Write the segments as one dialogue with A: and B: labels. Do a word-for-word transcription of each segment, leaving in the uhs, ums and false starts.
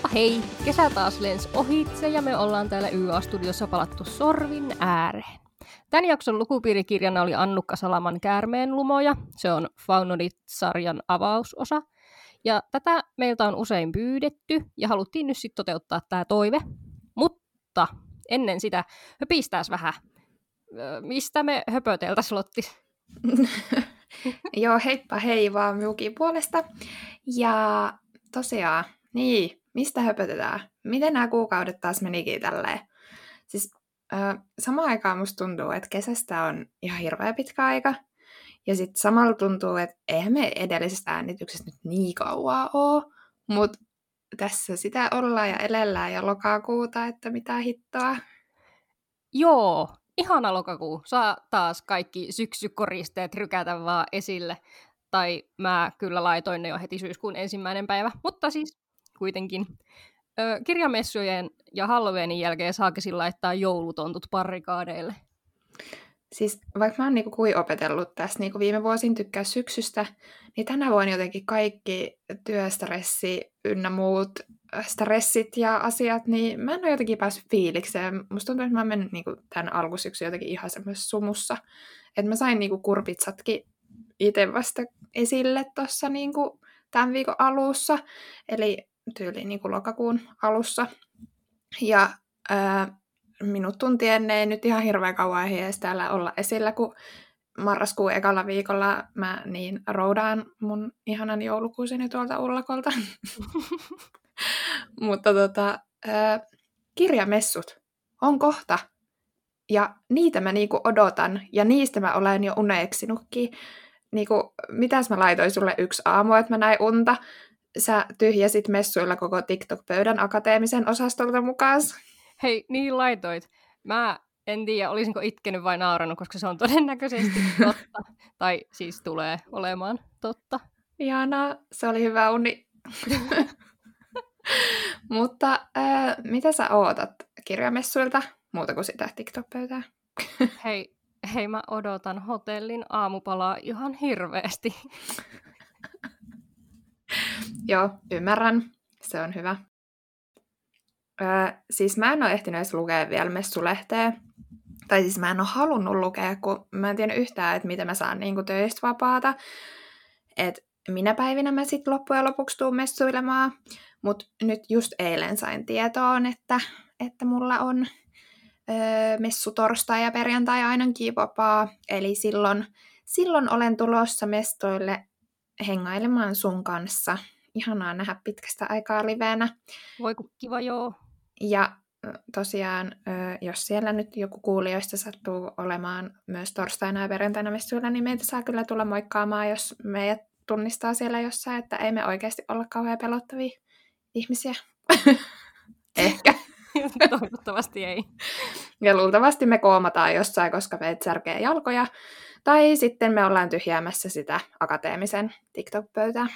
A: Heippa hei! Kesä taas lensi ohitse ja me ollaan täällä Y A-studiossa palattu sorvin ääreen. Tämän jakson lukupiirikirjana oli Annukka Salaman Käärmeen lumoja. Se on Faunodit-sarjan avausosa. Ja tätä meiltä on usein pyydetty ja haluttiin nyt sitten toteuttaa tämä toive. Mutta ennen sitä höpistääs vähän. Mistä me höpöteltäisiin, Lotti?
B: Joo, heippa hei vaan minunkin puolesta. Ja tosiaan, niin, mistä höpötetään? Miten nämä kuukaudet taas menikin tälleen? Siis äh, samaan aikaan musta tuntuu, että kesästä on ihan hirveä pitkä aika. Ja sitten samalla tuntuu, että eihän me edellisestä äänityksestä nyt niin kauaa ole. Mutta tässä sitä ollaan ja elellään ja lokakuuta, että mitä hittoa.
A: Joo, ihana lokakuu. Saa taas kaikki syksykoristeet rykätä vaan esille. Tai mä kyllä laitoin ne jo heti syyskuun ensimmäinen päivä, mutta siis kuitenkin. Ö, kirjamessujen ja Halloweenin jälkeen saakin laittaa joulutontut parrikaadeille.
B: Siis vaikka mä oon niinku kui opetellut tässä niinku viime vuosin tykkää syksystä, niin tänä vuonna jotenkin kaikki työstressi ynnä muut stressit ja asiat, niin mä en ole jotenkin päässyt fiilikseen. Musta tuntuu, että mä oon mennyt niinku tämän alkusyksyn jotenkin ihan semmoisessa sumussa. Että mä sain niinku kurpitsatkin itse vasta esille tuossa niinku tämän viikon alussa, eli tyyliin niinku lokakuun alussa. Ja ää, minut tuntien ei nyt ihan hirveän kauan ehdi edes täällä olla esillä, kun marraskuun ekalla viikolla mä niin roudaan mun ihanan joulukuuseni tuolta ullakolta. Mutta tota, ää, kirjamessut on kohta. Ja niitä mä niinku odotan, ja niistä mä olen jo uneksinutkin. Niinku, mitäs mä laitoin sulle yksi aamu, että mä näin unta. Sä tyhjäsit messuilla koko TikTok-pöydän akateemisen osastolta mukaan.
A: Hei, niin laitoit. Mä en tiedä, olisinko itkenyt vai naurannut, koska se on todennäköisesti totta. Tai siis tulee olemaan totta.
B: Ihanaa, se oli hyvä uni. Mutta äh, mitä sä ootat kirjamessuilta muuta kuin sitä TikTok-pöytää?
A: Hei, hei, mä odotan hotellin aamupalaa ihan hirveästi.
B: Joo, ymmärrän. Se on hyvä. Öö, siis mä en ole ehtinyt edes lukea vielä messulehteä. Tai siis mä en ole halunnut lukea, kun mä en tiedä yhtään, että miten mä saan niinku töistä vapaata. Että minä päivinä mä sit loppujen lopuksi tuun messuilemaan. Mutta nyt just eilen sain tietoon, että, että mulla on öö, messu torstai ja perjantai ainakin vapaa. Eli silloin, silloin olen tulossa mestoille hengailemaan sun kanssa. Ihanaa nähdä pitkästä aikaa liveenä.
A: Voi kun kiva, joo.
B: Ja tosiaan, jos siellä nyt joku kuulijoista sattuu olemaan myös torstaina ja perjantaina messuilla, niin meitä saa kyllä tulla moikkaamaan, jos meidät tunnistaa siellä jossain, että ei me oikeasti olla kauhean pelottavia ihmisiä. Ehkä.
A: Toivottavasti ei.
B: Ja luultavasti me koomataan jossain, koska meitä särkee jalkoja. Tai sitten me ollaan tyhjäämässä sitä akateemisen TikTok-pöytää.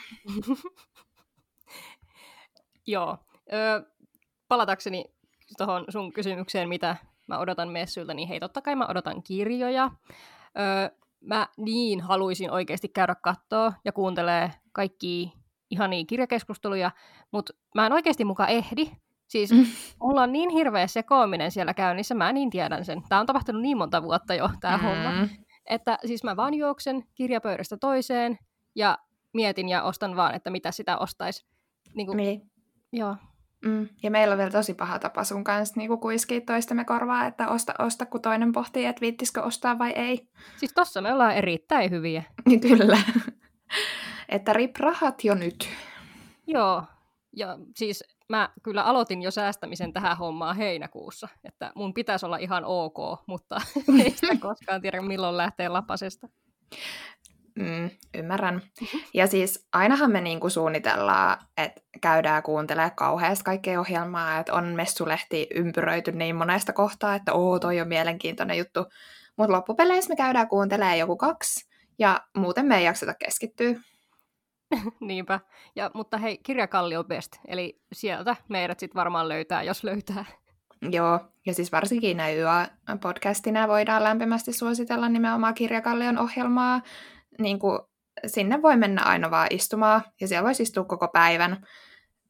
A: Joo. Ö, palatakseni tuohon sun kysymykseen, mitä mä odotan messuilta, niin hei, totta kai mä odotan kirjoja. Ö, mä niin haluaisin oikeasti käydä kattoo ja kuuntelee kaikkia ihania kirjakeskusteluja, mutta mä en oikeasti muka ehdi. Siis mm. mulla on niin hirveä sekoaminen siellä käynnissä, mä niin tiedän sen. Tää on tapahtunut niin monta vuotta jo, tää mm. homma. Että siis mä vaan juoksen kirjapöydästä toiseen ja mietin ja ostan vaan, että mitä sitä ostaisi. Niin kuin,
B: niin.
A: Joo.
B: Mm. Ja meillä on vielä tosi paha tapa sun kanssa niin kuiskii toistemme korvaa, että osta, osta, kun toinen pohtii, että viittisikö ostaa vai ei.
A: Siis tossa me ollaan erittäin hyviä.
B: Kyllä. Että rip rahat jo nyt.
A: Joo. Ja siis mä kyllä aloitin jo säästämisen tähän hommaan heinäkuussa. Että mun pitäisi olla ihan ok, mutta ei sitä koskaan tiedä milloin lähtee lapasesta.
B: Mm, ymmärrän. Ja siis ainahan me niinku suunnitellaan, että käydään kuuntelemaan kauheasti kaikkea ohjelmaa, että on messulehti ympyröity niin monesta kohtaa, että oo, toi on mielenkiintoinen juttu. Mutta loppupeleissä me käydään kuuntelemaan joku kaksi, ja muuten me ei jakseta keskittyä.
A: Niinpä. Ja, mutta hei, Kirjakallio best, eli sieltä meidät sitten varmaan löytää, jos löytää.
B: Joo, ja siis varsinkin näin Y A-podcastina voidaan lämpimästi suositella nimenomaan Kirjakallion ohjelmaa. Niin kuin sinne voi mennä aina vaan istumaan, ja siellä voisi istua koko päivän.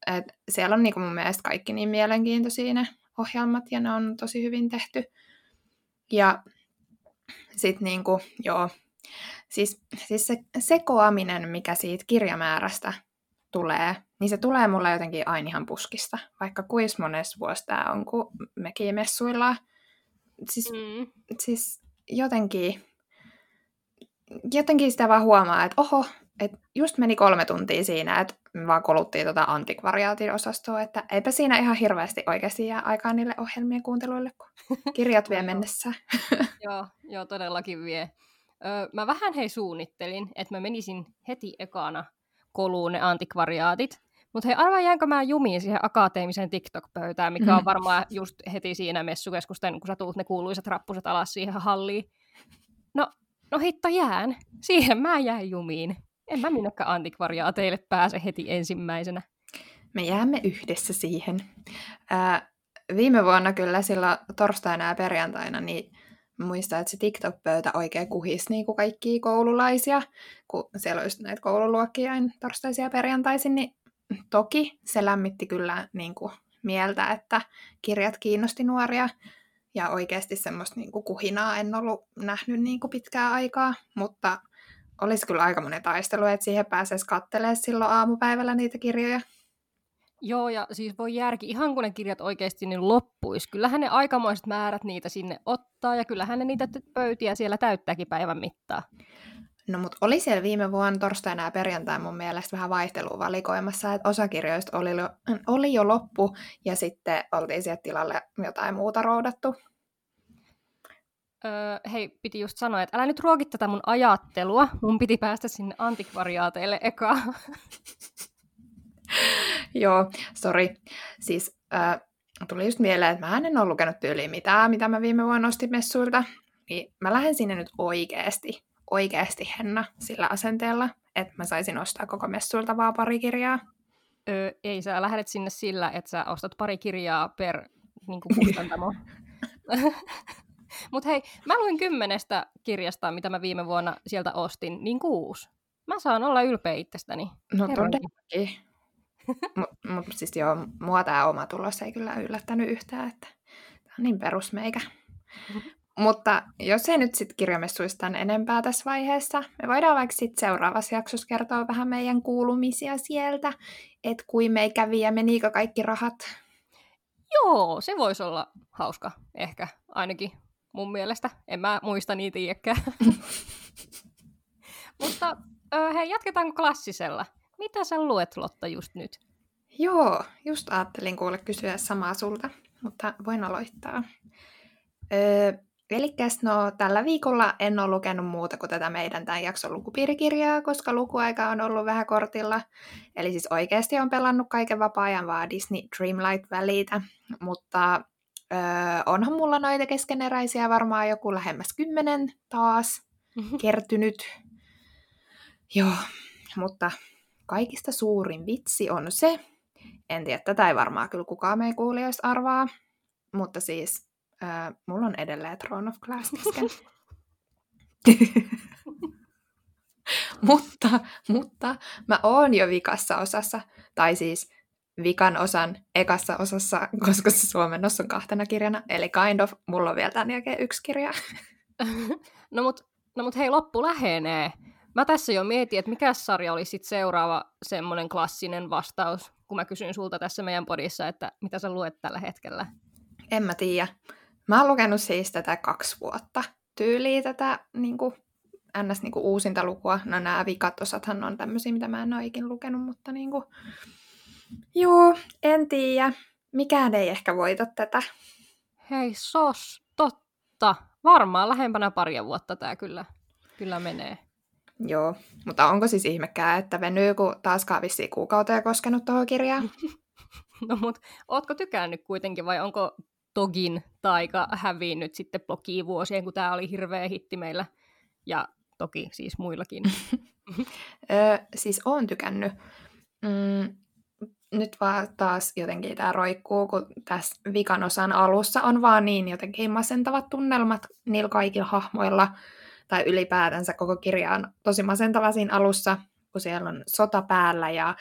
B: Et siellä on niinku mun mielestä kaikki niin mielenkiintoisia ne ohjelmat, ja ne on tosi hyvin tehty. Ja sitten niinku, joo, siis, siis se sekoaminen, mikä siitä kirjamäärästä tulee, niin se tulee mulle jotenkin aina ihan puskista. Vaikka kuis monessa vuosi tää on, kun mekin messuillaan. Siis, mm. siis jotenkin, jotenkin sitä vaan huomaa, että oho, että just meni kolme tuntia siinä, että me vaan koluttiin tuota antikvariaatin osastoa, että eipä siinä ihan hirveästi oikeasti jää aikaa niille ohjelmien kuunteluille, kun kirjat vie mennessä.
A: joo, joo, todellakin vie. Öö, mä vähän hei suunnittelin, että mä menisin heti ekana koluun ne antikvariaatit, mutta hei, arvaa jäänkö mä jumiin siihen akateemiseen TikTok-pöytään, mikä on varmaan just heti siinä messukeskusten, kun sä tuut ne kuuluisat rappuset alas siihen halliin. No, no hitto jään. Siihen mä jäin jumiin. En mä minnekään antikvariaateille pääse heti ensimmäisenä.
B: Me jäämme yhdessä siihen. Ää, viime vuonna kyllä silloin torstaina ja perjantaina, niin muistan, että se TikTok-pöytä oikein kuhisi niin kuin kaikkia koululaisia, kun siellä on just näitä koululuokkia torstaisin ja perjantaisin, niin toki se lämmitti kyllä niin kuin mieltä, että kirjat kiinnosti nuoria, ja oikeasti semmoista niin kuin kuhinaa en ollut nähnyt niin kuin pitkää aikaa, mutta olisi kyllä aika monen taistelu, että siihen pääsisi katselemaan silloin aamupäivällä niitä kirjoja.
A: Joo, ja siis voi järki, ihan kun ne kirjat oikeasti niin loppuisi. Kyllähän ne aikamoiset määrät niitä sinne ottaa, ja kyllähän ne niitä pöytiä siellä täyttääkin päivän mittaa.
B: No, mutta oli siellä viime vuonna torstaina ja perjantaina mun mielestä vähän vaihtelua valikoimassa, että osa kirjoista oli jo, oli jo loppu, ja sitten oltiin sieltä tilalle jotain muuta roudattu.
A: Öö, hei, piti just sanoa, että älä nyt ruoki tätä mun ajattelua. Mun piti päästä sinne antikvariaateille eka.
B: Joo, sori. Siis äh, tuli just mieleen, että mä en ole lukenut tyyliin mitään, mitä mä viime vuonna ostin messuilta. Niin mä lähden sinne nyt oikeasti, oikeasti Henna sillä asenteella, että mä saisin ostaa koko messuilta vaan pari kirjaa.
A: Öö, ei, sä lähdet sinne sillä, että sä ostat pari kirjaa per niin kuin kustantamo. Mutta hei, mä luin kymmenestä kirjasta, mitä mä viime vuonna sieltä ostin, niin kuusi. Mä saan olla ylpeä itsestäni.
B: No todellakin. Mutta mut siis joo, mua tää oma tulos ei kyllä yllättänyt yhtään, että tää on niin perusmeikä. Mm-hmm. Mutta jos ei nyt sitten kirjamessuista enempää tässä vaiheessa, me voidaan vaikka sitten seuraavassa jaksossa kertoa vähän meidän kuulumisia sieltä, että kuin mei kävi ja menikö kaikki rahat.
A: Joo, se voisi olla hauska, ehkä ainakin mun mielestä. En mä muista niitä tiedäkään. Mutta hei, jatketaanko klassisella? Mitä sä luet, Lotta, just nyt?
B: Joo, just ajattelin kuule kysyä samaa sulta, mutta voin aloittaa. Öö, Elikkäs no, tällä viikolla en ole lukenut muuta kuin tätä meidän tämän jakson lukupiirikirjaa, koska lukuaika on ollut vähän kortilla. Eli siis oikeasti on pelannut kaiken vapaa-ajan vaan Disney Dreamlight Valleytä, mutta öö, onhan mulla noita keskeneräisiä varmaan joku lähemmäs kymmenen taas kertynyt. Joo, mutta kaikista suurin vitsi on se, en tiedä, tätä ei varmaan kyllä kukaan meidän kuulijoista arvaa, mutta siis äh, mulla on edelleen Throne of Glass kesken. mutta, mutta mä oon jo vikassa osassa, tai siis vikan osan ekassa osassa, koska se suomennos on kahtena kirjana, eli kind of, mulla on vielä tämän jälkeen yksi kirja.
A: no mut, no mut hei, loppu lähenee. Mä tässä jo mietin, että mikä sarja olisi sit seuraava semmoinen klassinen vastaus, kun mä kysyn sulta tässä meidän podissa, että mitä sä luet tällä hetkellä.
B: En mä tiedä. Mä oon lukenut siis tätä kaksi vuotta tyyliä tätä niin kuin, ns. Niin kuin uusinta lukua. No nämä vikat osathan on tämmöisiä, mitä mä en ole ikin lukenut, mutta niin kuin, joo, en tiedä. Mikään ei ehkä voita tätä.
A: Hei sos, totta. Varmaan lähempänä paria vuotta tää kyllä, kyllä menee.
B: Joo, mutta onko siis ihmekään, että venyy, kun taaskaan vissiin kuukauteen koskenut tuohon kirjaan?
A: No mut, ootko tykännyt kuitenkin vai onko Togin taika hävinnyt sitten blogiin vuosien, kun tää oli hirveä hitti meillä ja toki siis muillakin?
B: Ö, siis oon tykännyt. Mm, nyt vaan taas jotenkin tää roikkuu, kun tässä vikan osan alussa on vaan niin jotenkin masentavat tunnelmat niillä kaikilla hahmoilla, tai ylipäätänsä koko kirja on tosi masentava siinä alussa, kun siellä on sota päällä ja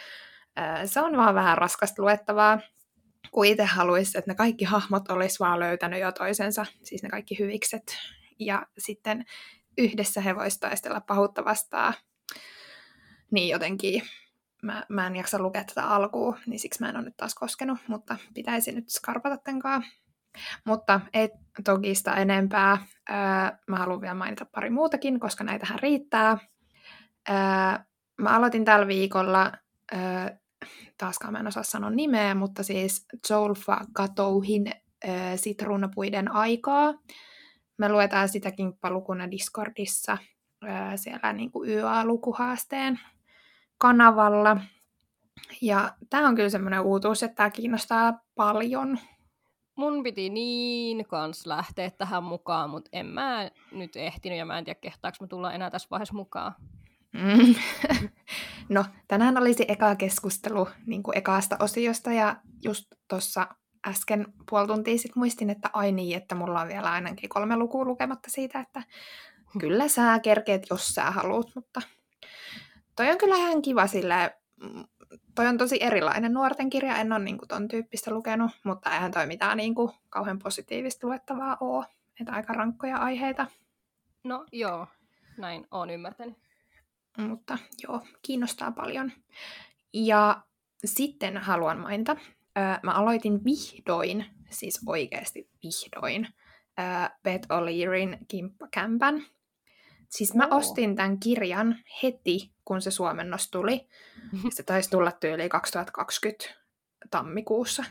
B: Se on vaan vähän raskasta luettavaa, kun itse haluaisi, että ne kaikki hahmot olisi vaan löytänyt jo toisensa, siis ne kaikki hyvikset. Ja sitten yhdessä he voisivat taistella pahuutta vastaan. Niin jotenkin mä, mä en jaksa lukea tätä alkuun, niin siksi mä en ole nyt taas koskenut, mutta pitäisi nyt skarpata tämänkaan. Mutta ei toki sitä enempää. Öö, mä haluan vielä mainita pari muutakin, koska näitähän riittää. Öö, mä aloitin tällä viikolla, öö, taaskaan mä en osaa sanoa nimeä, mutta siis Zolfa Gatouhin öö, Sitruunapuiden aikaa. Me luetaan sitä kimppalukuna Discordissa öö, siellä niin kuin Y A-lukuhaasteen kanavalla. Ja tää on kyllä semmoinen uutuus, että tää kiinnostaa paljon.
A: Mun piti niin kans lähteä tähän mukaan, mutta en mä nyt ehtinyt ja mä en tiedä, kehtaanko mä tulla enää tässä vaiheessa mukaan.
B: Mm. No, tänään olisi eka keskustelu niin kuin ekaasta osiosta ja just tuossa äsken puoli tuntia sit muistin, että ai niin, että mulla on vielä ainakin kolme lukua lukematta siitä, että kyllä sä kerkeet, jos sä haluut, mutta toi on kyllä ihan kiva silleen, toi on tosi erilainen nuorten kirja, en ole niinku ton tyyppistä lukenut, mutta eihän toi mitään niinku kauhean positiivista luettavaa ole, että aika rankkoja aiheita.
A: No joo, näin oon ymmärtänyt.
B: Mutta joo, kiinnostaa paljon. Ja sitten haluan mainita, mä aloitin vihdoin, siis oikeasti vihdoin, Beth O'Learyn Kimppakämpän. Siis mä ostin tämän kirjan heti, kun se suomennos tuli. Se taisi tulla tyyli kaksituhattakaksikymmentä tammikuussa.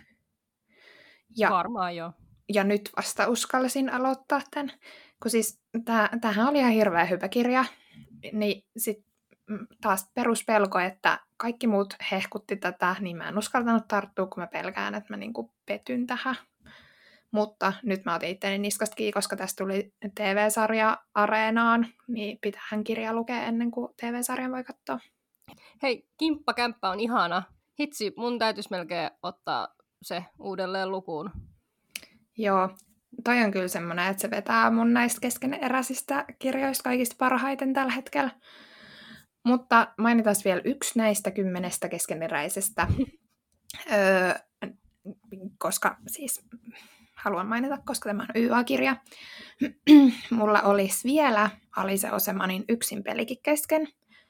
B: Ja,
A: varmaan joo.
B: Ja nyt vasta uskalsin aloittaa tämän. Kun siis tämähän oli ihan hirveä hyvä kirja. Niin sit taas peruspelko, että kaikki muut hehkutti tätä, niin mä en uskaltanut tarttua, kun mä pelkään, että mä niinku petyn tähän. Mutta nyt mä otin itteni niskasta kiinni, koska tästä tuli T V-sarja Areenaan, niin pitäähän kirja lukea ennen kuin T V-sarjan voi katsoa.
A: Hei, Kimppakämppä on ihana. Hitsi, mun täytyisi melkein ottaa se uudelleen lukuun.
B: Joo, toi on kyllä semmoinen, että se vetää mun näistä keskeneräisistä kirjoista kaikista parhaiten tällä hetkellä. Mutta mainitaan vielä yksi näistä kymmenestä keskeneräisestä, öö, koska siis haluan mainita, koska tämä on Y A-kirja. Mulla olisi vielä Alice Osemanin Yksin pelikin kesken,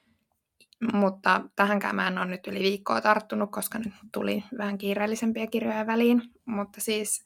B: mutta tähänkään mä en ole nyt yli viikkoa tarttunut, koska nyt tuli vähän kiireellisempiä kirjoja väliin. Mutta siis,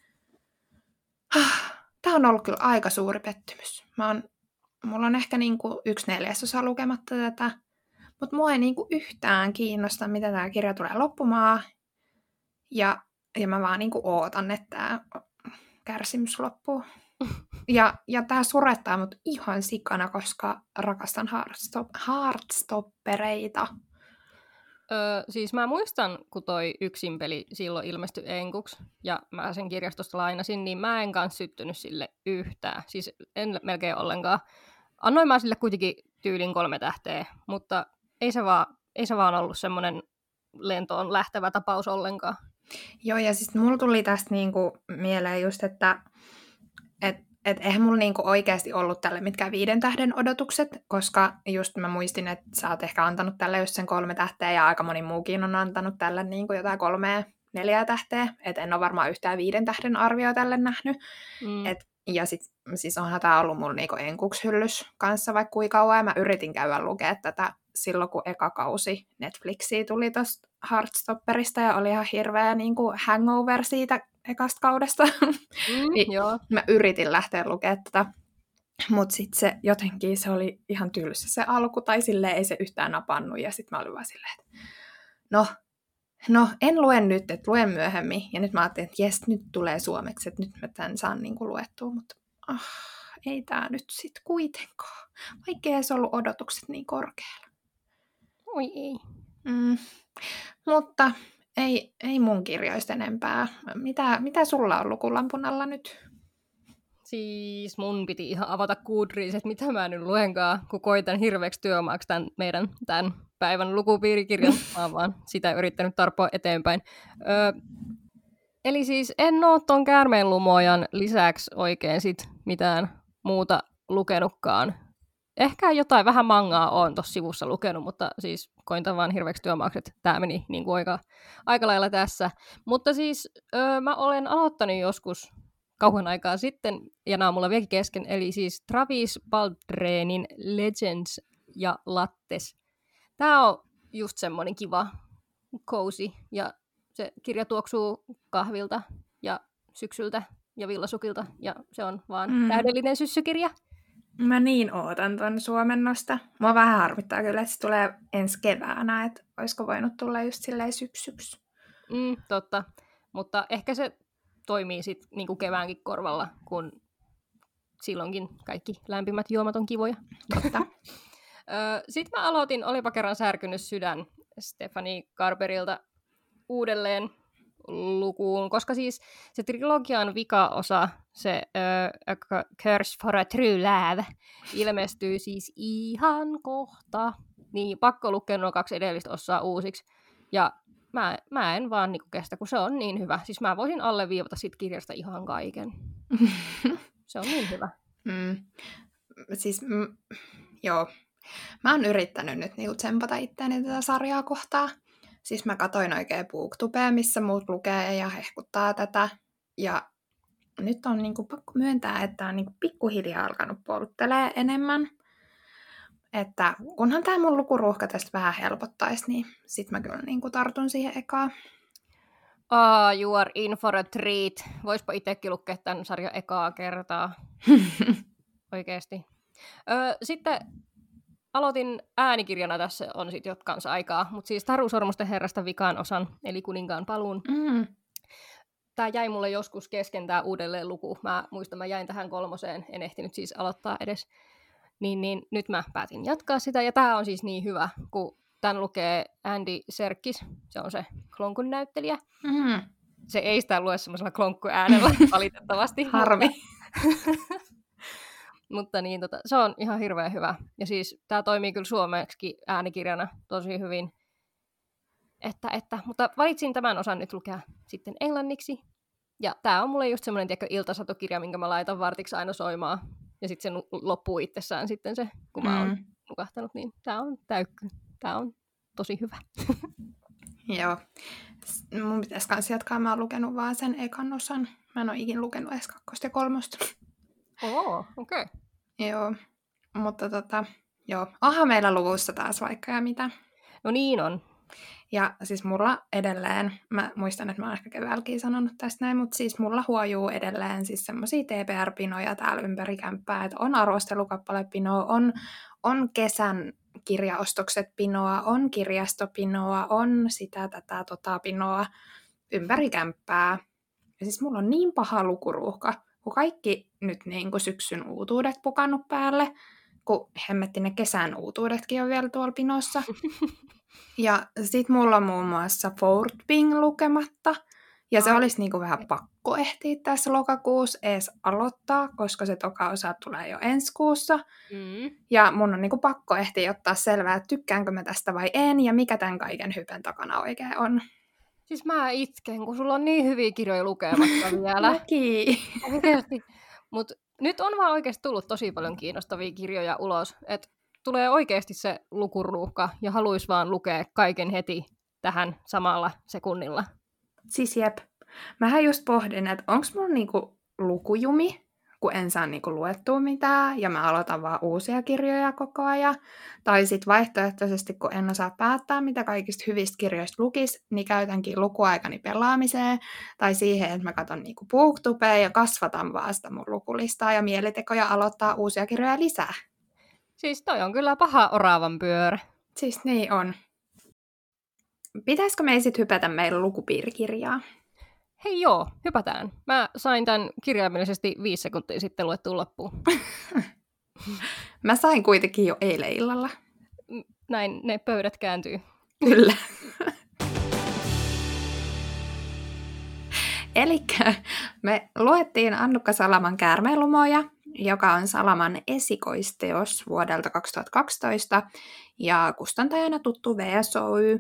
B: tämä on ollut kyllä aika suuri pettymys. Mä oon, mulla on ehkä niinku yksi neljäsosa lukematta tätä, mutta mua ei niinku yhtään kiinnosta, mitä tämä kirja tulee loppumaan. Ja, ja mä vaan niinku ootan, että tämä kärsimys loppuu. Ja, ja tää surettaa mut ihan sikana, koska rakastan Heartstop, Heartstoppereita.
A: Öö, siis mä muistan, kun toi Yksin peli silloin ilmestyi enkuksi, ja mä sen kirjastosta lainasin, niin mä en kanssa syttynyt sille yhtään. Siis en melkein ollenkaan. Annoin mä sille kuitenkin tyylin kolme tähteä, mutta ei se vaan, ei se vaan ollut semmoinen lentoon lähtevä tapaus ollenkaan.
B: Joo, ja siis mulla tuli tästä niinku mieleen just, että et, et eihän mulla niinku oikeasti ollut tälle mitkään viiden tähden odotukset, koska just mä muistin, että sä oot ehkä antanut tälle just sen kolme tähteä, ja aika moni muukin on antanut tälle niinku jotain kolmea, neljää tähteä, et en ole varmaan yhtään viiden tähden arvioa tälle nähnyt. Mm. Et, ja sit, siis onhan tää ollut mulla niinku enkukshyllys kanssa vaikka kuinka kauan, ja mä yritin käydä lukea tätä silloin, kun eka kausi Netflixiin tuli tosta Heartstopperista, ja oli ihan hirveä niin kuin hangover siitä ekasta kaudesta. Mm, niin joo. Mä yritin lähteä lukemaan tätä, mutta sitten se jotenkin se oli ihan tylsä se alku, tai silleen ei se yhtään napannut, ja sitten mä olin vaan silleen, että no, no en lue nyt, että luen myöhemmin, ja nyt mä ajattelin, että jes, nyt tulee suomeksi, että nyt mä tämän saan niin kuin luettua, mutta ah, ei tää nyt sit kuitenkaan, vaikka se ollut odotukset niin korkealla.
A: Oi ei.
B: Mm. Mutta ei, ei mun kirjoista enempää. Mitä, mitä sulla on lukulampun alla nyt?
A: Siis mun piti ihan avata Goodreads, että mitä mä nyt luenkaan, kun koitan hirveäksi työmaaksi tämän meidän tämän päivän lukupiirikirjan. Mä oon vaan sitä yrittänyt tarpoa eteenpäin. Öö, eli siis en oo ton Käärmeenlumojan lisäksi oikein sit mitään muuta lukenutkaan. ehkä jotain vähän mangaa on tuossa sivussa lukenut, mutta siis koin tämän vaan hirveäksi työmaaksi, että tämä meni niin kuin aika, aika lailla tässä. Mutta siis öö, mä olen aloittanut joskus kauan aikaa sitten, ja nämä on mulla vieläkin kesken, eli siis Travis Baldrenin Legends ja Lattes. Tämä on just semmoinen kiva, cozy, ja se kirja tuoksuu kahvilta ja syksyltä ja villasukilta, ja se on vaan mm. täydellinen syssykirja.
B: Mä niin ootan ton suomennosta. Mua vähän harmittaa kyllä, että se tulee ensi keväänä, että olisiko voinut tulla just silleen syksyksi.
A: Mm, totta, mutta ehkä se toimii sitten niinku keväänkin korvalla, kun silloinkin kaikki lämpimät juomat on kivoja.
B: Totta.
A: Sitten mä aloitin Olipa kerran särkynyt sydän Stephanie Garberilta uudelleen lukuun, koska siis se trilogian vika-osa, se uh, A Curse for a True Love, ilmestyy siis ihan kohta. Niin pakko lukea nuo kaksi edellistä osaa uusiksi. Ja mä, mä en vaan niinku kestä, kun se on niin hyvä. Siis mä voisin alleviivata siitä kirjasta ihan kaiken. Se on niin hyvä.
B: Mm. Siis, mm, joo. Mä oon yrittänyt nyt niinku tsempata itseäni tätä sarjaa kohtaa. Siis mä katoin oikein BookTubea, missä muut lukee ja hehkuttaa tätä. Ja nyt on niinku pakko myöntää, että on niinku pikkuhiljaa alkanut polttelee enemmän. Että kunhan tää mun lukuruuhka tästä vähän helpottaisi, niin sit mä kyllä niinku tartun siihen ekaan.
A: Ah, you are in for a treat. Voispa itsekin lukea tämän sarjan ekaa kertaa. Oikeesti. Öö, sitten aloitin äänikirjana, tässä on sitten jo kanssa aikaa, mutta siis Taru Sormusten herrasta vikaan osan, eli Kuninkaan paluun. Mm. Tämä jäi mulle joskus kesken tämä uudelleen luku. Mä muistan, mä jäin tähän kolmoseen, en ehtinyt siis aloittaa edes. Niin, niin nyt mä päätin jatkaa sitä, ja tämä on siis niin hyvä, kun tämän lukee Andy Serkis, se on se klonkun näyttelijä. Mm. Se ei sitä lue semmoisella klonkkuäänellä, valitettavasti.
B: Harmi.
A: Mutta, mutta niin, tota, se on ihan hirveän hyvä. Ja siis tämä toimii kyllä suomeksi äänikirjana tosi hyvin. Että, että, mutta valitsin tämän osan nyt lukea sitten englanniksi. Ja tämä on mulle just semmoinen tiedätkö, iltasatokirja, minkä mä laitan vartiksi aina soimaan. Ja sitten se loppuu itsessään sitten se, kun mä oon mm. nukahtanut. Niin tämä on täykky. Tämä on tosi hyvä.
B: Joo. Mun pitäisi kans jatkaa. Mä oon lukenut vaan sen ekan osan. Mä en ole ikin lukenut edes kakkosta ja kolmosta.
A: Oo, okei. Okay.
B: Joo. Mutta tota, joo. Onhan meillä luvussa taas vaikka ja mitä.
A: No niin on.
B: Ja siis mulla edelleen, mä muistan, että mä oon ehkä keväälläkin sanonut tästä näin, mutta siis mulla huojuu edelleen siis semmosia T P R-pinoja täällä ympäri kämppää, että on arvostelukappale-pinoa, on, on kesän kirjaostokset pinoa, on kirjastopinoa, on sitä, tätä, tota pinoa ympäri kämppää. Ja siis mulla on niin paha lukuruuhka, kun kaikki nyt niin kuin syksyn uutuudet pukannut päälle, kun hemmetti ne kesän uutuudetkin on vielä tuolla pinossa. Ja sit mulla on muun muassa Fort Bing lukematta. Ja se olisi niinku vähän pakko ehtiä tässä lokakuussa ees aloittaa, koska se toka osa tulee jo ensi kuussa. Mm. Ja mun on niinku pakko ehtiä ottaa selvää, että tykkäänkö mä tästä vai en, ja mikä tämän kaiken hypen takana oikein on.
A: Siis mä itken, kun sulla on niin hyviä kirjoja lukematta vielä.
B: Mäkin.
A: Oikeasti. Mut nyt on vaan oikeasti tullut tosi paljon kiinnostavia kirjoja ulos, että tulee oikeasti se lukuruuhka ja haluaisi vaan lukea kaiken heti tähän samalla sekunnilla.
B: Siis jep. Mähän just pohdin, että onko mulla niinku lukujumi, kun en saa niinku luettua mitään ja mä aloitan vaan uusia kirjoja koko ajan. Tai sitten vaihtoehtoisesti, kun en osaa päättää, mitä kaikista hyvistä kirjoista lukis, niin käytänkin lukuaikani pelaamiseen tai siihen, että mä katson niinku BookTubea ja kasvatan vaan sitä mun lukulistaa ja mielitekoja aloittaa uusia kirjoja lisää.
A: Siis toi on kyllä paha oravan pyörä.
B: Siis niin on. Pitäisikö me sitten hypätä meidän lukupiirikirjaa?
A: Hei joo, hypätään. Mä sain tämän kirjaimellisesti viisi sekuntia sitten luettua loppuun.
B: Mä sain kuitenkin jo eilen illalla.
A: Näin ne pöydät kääntyy.
B: Kyllä. Elikkä me luettiin Annukka Salaman Käärmeenlumoja, joka on Salaman esikoisteos vuodelta kaksituhattakaksitoista ja kustantajana tuttu V S Oy.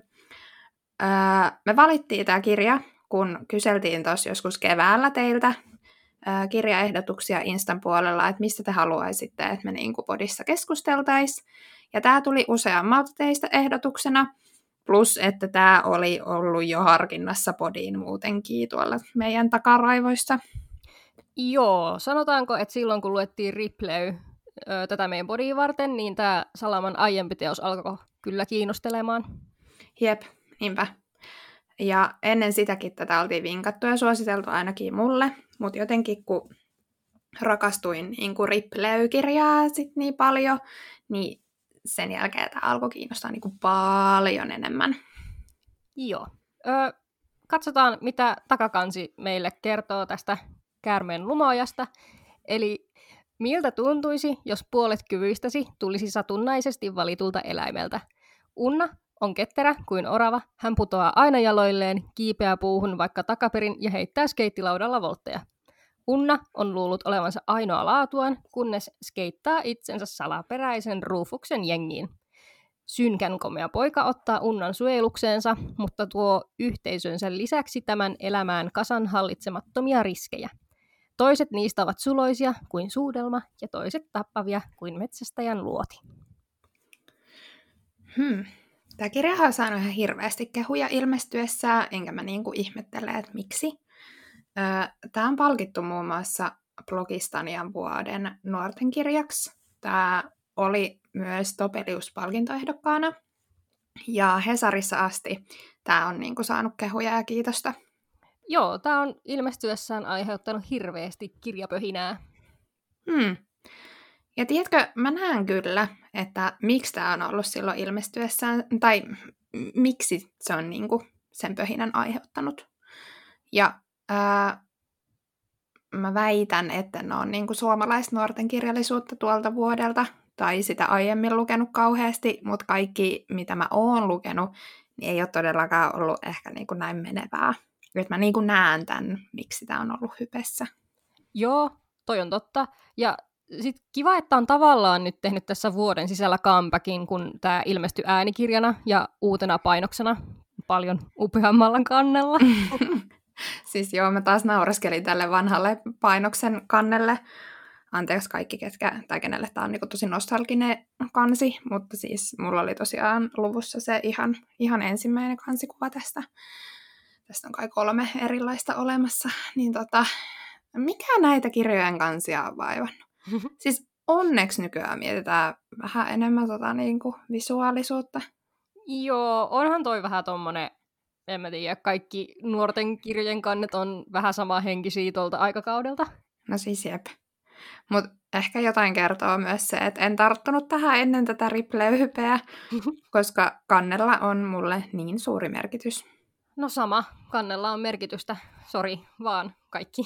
B: Öö, me valittiin tämä kirja, kun kyseltiin tuossa joskus keväällä teiltä ää, kirjaehdotuksia Instan puolella, että mistä te haluaisitte, että me niinku podissa keskusteltaisiin. Ja tämä tuli useammalta teistä ehdotuksena, plus että tämä oli ollut jo harkinnassa podiin muutenkin tuolla meidän takaraivoissa.
A: Joo, sanotaanko, että silloin kun luettiin Ripley ö, tätä meidän podia varten, niin tämä Salaman aiempi teos alkoi kyllä kiinnostelemaan.
B: Jep, niinpä. Ja ennen sitäkin tätä oltiin vinkattu ja suositeltu ainakin mulle, mutta jotenkin kun rakastuin niin kuin Ripley-kirjaa sit niin paljon, niin sen jälkeen tämä alkoi kiinnostaa niin kuin paljon enemmän.
A: Joo. Ö, katsotaan, mitä takakansi meille kertoo tästä käärmeen lumoajasta. Eli miltä tuntuisi, jos puolet kyvyistäsi tulisi satunnaisesti valitulta eläimeltä? Unna on ketterä kuin orava, hän putoaa aina jaloilleen, kiipeää puuhun vaikka takaperin ja heittää skeittilaudalla voltteja. Unna on luullut olevansa ainoa laatuaan, kunnes skeittaa itsensä salaperäisen Rufuksen jengiin. Synkän komea poika ottaa Unnan suojelukseensa, mutta tuo yhteisönsä lisäksi tämän elämään kasan hallitsemattomia riskejä. Toiset niistä ovat suloisia kuin suudelma ja toiset tappavia kuin metsästäjän luoti.
B: Hmm. Tämä kirja on saanut ihan hirveästi kehuja ilmestyessään, enkä mä niinku ihmettele, että miksi. Tämä on palkittu muun muassa Blogistanian vuoden nuorten kirjaksi. Tämä oli myös Topelius-palkintoehdokkaana. Ja Hesarissa asti tämä on niinku saanut kehuja ja kiitosta.
A: Joo, tämä on ilmestyessään aiheuttanut hirveästi kirjapöhinää.
B: Hmm. Ja tiedätkö, mä näen kyllä, että miksi tämä on ollut silloin ilmestyessään, tai miksi se on niinku sen pöhinän aiheuttanut. Ja ää, mä väitän, että ne on niinku suomalaisnuorten kirjallisuutta tuolta vuodelta, tai sitä aiemmin lukenut kauheasti, mutta kaikki, mitä mä oon lukenut, niin ei ole todellakaan ollut ehkä niinku näin menevää. Että mä niinku näen tämän, miksi tämä on ollut hypessä.
A: Joo, toi on totta. Ja sit kiva, että on tavallaan nyt tehnyt tässä vuoden sisällä comebackin, kun tämä ilmestyi äänikirjana ja uutena painoksena paljon upeammalla kannella.
B: Siis joo, mä taas naureskelin tälle vanhalle painoksen kannelle. Anteeksi kaikki, ketkä, tai kenelle tämä on niin tosi nostalginen kansi, mutta siis mulla oli tosiaan luvussa se ihan, ihan ensimmäinen kansikuva tästä. Tästä on kai kolme erilaista olemassa. Niin tota, mikä näitä kirjojen kansia on vaivannut? Siis onneksi nykyään mietitään vähän enemmän tota, niin kuin visuaalisuutta.
A: Joo, onhan toi vähän tommonen, en mä tiedä, kaikki nuorten kirjojen kannet on vähän sama henkisiä tuolta aikakaudelta.
B: No siis jep. Mutta ehkä jotain kertoo myös se, että en tarttunut tähän ennen tätä Ripley-hypeä, koska kannella on mulle niin suuri merkitys.
A: No sama, kannella on merkitystä, sori vaan kaikki.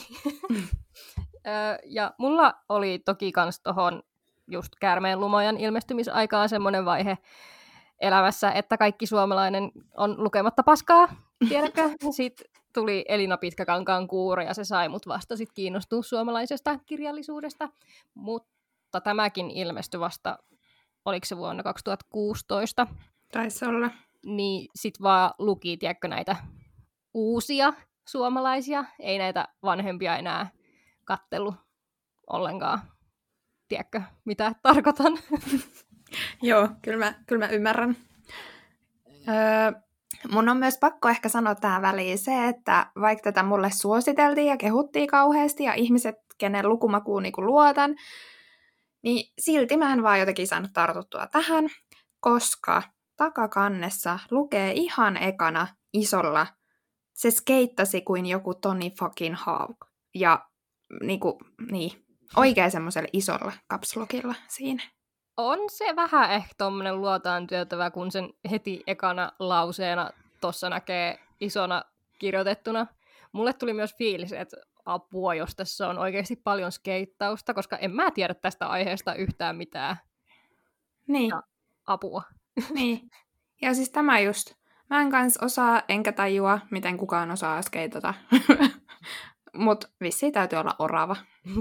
A: Ja mulla oli toki kans tohon just Käärmeen lumojan ilmestymisaikaan semmoinen vaihe elämässä, että kaikki suomalainen on lukematta paskaa, tiedätkö? Sitten tuli Elina Pitkäkankaan kuuro ja se sai mut vasta sit kiinnostua suomalaisesta kirjallisuudesta, mutta tämäkin ilmestyi vasta, oliko se vuonna kaksituhattakuusitoista?
B: Taisi olla.
A: Niin sit vaan luki, tiedätkö, näitä uusia suomalaisia, ei näitä vanhempia enää kattellut ollenkaan. Tiedätkö, mitä tarkoitan?
B: Joo, kyllä mä, kyllä mä ymmärrän. Öö, mun on myös pakko ehkä sanoa tähän väliin se, että vaikka tätä mulle suositeltiin ja kehuttiin kauheasti ja ihmiset, kenen lukumakuun niin luotan, niin silti mä en vaan jotenkin saanut tartuttua tähän, koska takakannessa lukee ihan ekana isolla, se skeittasi kuin joku Tony fucking Hawk. Ja niinku, niin, oikein semmoisella isolla kapslokilla siinä.
A: On se vähän ehkä tommonen luotaan työtävä, kun sen heti ekana lauseena tossa näkee isona kirjoitettuna. Mulle tuli myös fiilis, että apua, jos tässä on oikeasti paljon skeittausta, koska en mä tiedä tästä aiheesta yhtään mitään.
B: Niin.
A: Ja apua.
B: Niin. Ja siis tämä just. Mä en kans osaa enkä tajua, miten kukaan osaa skeitata. Mut vissiin täytyy olla orava.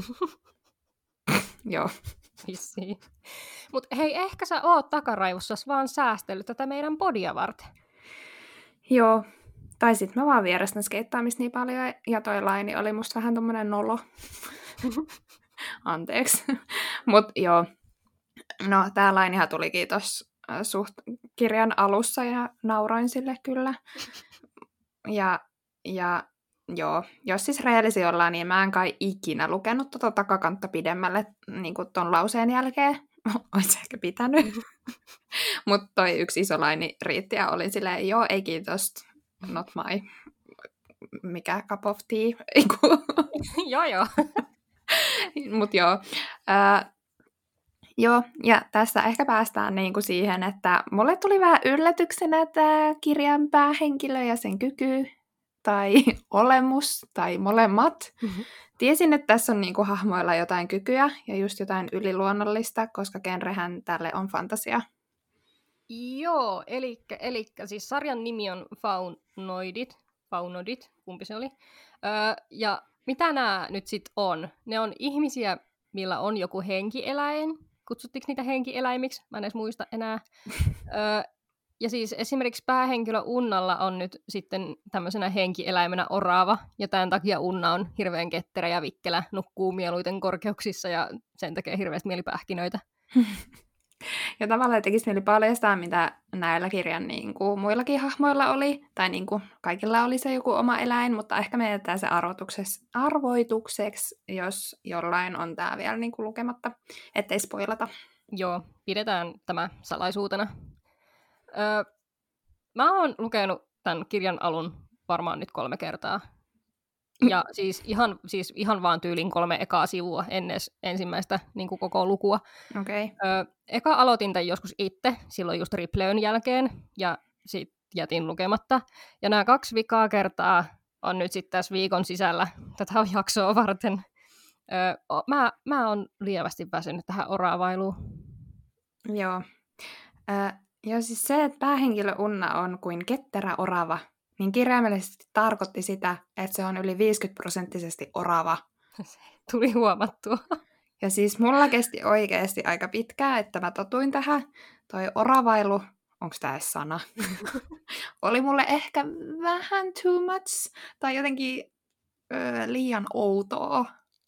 B: Joo.
A: Vissiin. Mut hei, ehkä sä oot takaraivossas vaan säästellyt tätä meidän podia varten.
B: Joo. Tai sit mä vaan vierastan skeittaamista niin paljon, ja toi Laini oli musta vähän tommonen nolo. Anteeksi. Mut joo. No, tää Lainihan tulikin tossa äh, suht kirjan alussa, ja nauroin sille kyllä. Ja, ja joo, jos siis rehellisiä ollaan, niin mä en kai ikinä lukenut tota takakantta pidemmälle niin kuin ton lauseen jälkeen. Ois ehkä pitänyt. Mutta toi yksi iso laini riitti ja olin silleen, joo, ei kiitos, not my, mikä cup of tea.
A: joo, joo.
B: Mut joo. Ää, joo, ja tässä ehkä päästään niinku siihen, että mulle tuli vähän yllätyksenä tämä kirjan päähenkilö ja sen kyky tai olemus tai molemmat. Mm-hmm. Tiesin, että tässä on niinku hahmoilla jotain kykyä ja just jotain yliluonnollista, koska genrehän tälle on fantasia.
A: Joo, eli siis sarjan nimi on Faunoidit, Faunodit, kumpi se oli. Öö, ja mitä nämä nyt sitten on? Ne on ihmisiä, millä on joku henkieläin. Kutsuttiinko niitä henkieläimiksi? Mä en edes muista enää. öö, ja siis esimerkiksi päähenkilö Unnalla on nyt sitten tämmöisenä henkieläimenä orava, ja tämän takia Unna on hirveän ketterä ja vikkelä, nukkuu mieluiten korkeuksissa ja sen tekee hirveästi mielipähkinöitä.
B: Ja tavallaan tekisi mieli paljastaa, mitä näillä kirjan niin kuin, muillakin hahmoilla oli, tai niin kuin, kaikilla oli se joku oma eläin, mutta ehkä me jätetään se arvoitukseksi, jos jollain on tämä vielä niin kuin, lukematta, ettei spoilata.
A: Joo, pidetään tämä salaisuutena. Öö, mä oon lukenut tämän kirjan alun varmaan nyt kolme kertaa. Ja siis ihan, siis ihan vaan tyylin kolme ekaa sivua ennen ensimmäistä niin kuin koko lukua.
B: Okay.
A: Öö, eka aloitin tämän joskus itse, silloin just Ripleyn jälkeen, ja sitten jätin lukematta. Ja nämä kaksi vikaa kertaa on nyt sitten tässä viikon sisällä tätä jaksoa varten. Öö, mä, mä oon lievästi väsynyt tähän oravailuun.
B: Joo. Öö, joo, siis se, että päähenkilö Unna on kuin ketterä orava, niin kirjaimellisesti tarkoitti sitä, että se on yli viisikymmentä prosenttisesti orava.
A: Se tuli huomattua.
B: Ja siis mulla kesti oikeasti aika pitkään, että mä totuin tähän. Toi oravailu, onko tää edes sana? Oli mulle ehkä vähän too much, tai jotenkin öö, liian outoa.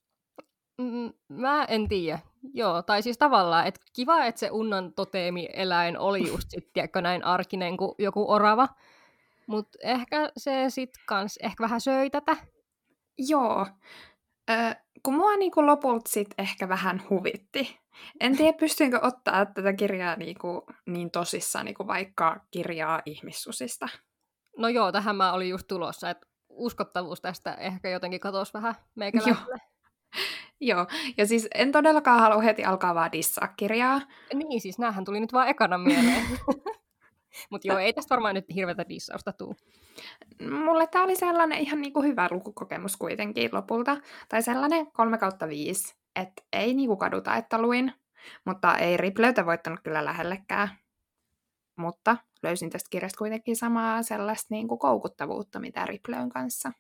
A: Mm, mä en tiedä. Joo, tai siis tavallaan, että kiva, että se Unnan toteemi-eläin oli just sit, tiedätkö, näin arkinen kuin joku orava. Mutta ehkä se sit kans ehkä vähän söi tätä.
B: Joo. Ö, kun mua niinku lopulta sit ehkä vähän huvitti. En tiedä, pystyinkö ottaa tätä kirjaa niinku niin tosissaan, niinku vaikka kirjaa ihmissusista.
A: No joo, tähän mä olin just tulossa, että uskottavuus tästä ehkä jotenkin katosi vähän meikäläiselle.
B: Joo, ja siis en todellakaan halua heti alkaa vaan dissaa kirjaa.
A: Niin, siis näähän tuli nyt vaan ekana mieleen. Mutta joo, ei tästä varmaan nyt hirveätä dissausta tuu.
B: Mulle tää oli sellainen ihan niinku hyvä lukukokemus kuitenkin lopulta. Tai sellainen kolme kautta viisi. Että ei niinku kaduta, että luin. Mutta ei Ripleytä voittanut kyllä lähellekään. Mutta löysin tästä kirjasta kuitenkin samaa sellaista niinku koukuttavuutta, mitä Ripleyn kanssa.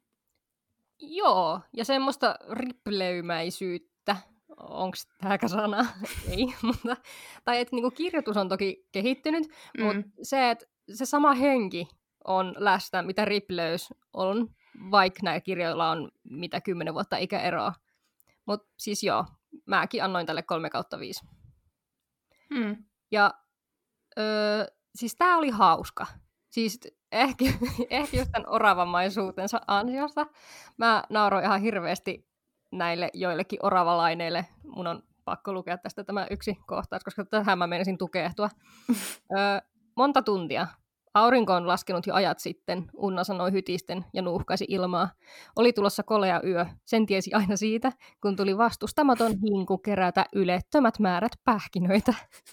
A: Joo, ja semmoista ripleymäisyyttä. Onko tämäkä sana? Ei, mutta... Tai että niinku kirjoitus on toki kehittynyt, mm. mutta se, että se sama henki on läsnä, mitä Ripleys on, vaikka näillä kirjoilla on mitä kymmenen vuotta ikäeroa. Mutta siis joo, mäkin annoin tälle kolme kautta viisi.
B: Mm.
A: Ja öö, siis tää oli hauska. Siis ehkä, ehkä just tämän oravamaisuutensa ansiosta. Mä nauroin ihan hirveästi näille joillekin oravalaineille. Mun on pakko lukea tästä tämä yksi kohtaus, koska tähän mä menisin tukehtua. öö, monta tuntia. Aurinko on laskenut jo ajat sitten, Unna sanoi hytisten ja nuuhkaisi ilmaa. Oli tulossa kolea yö, sen tiesi aina siitä, kun tuli vastustamaton hinku kerätä ylettömät määrät pähkinöitä.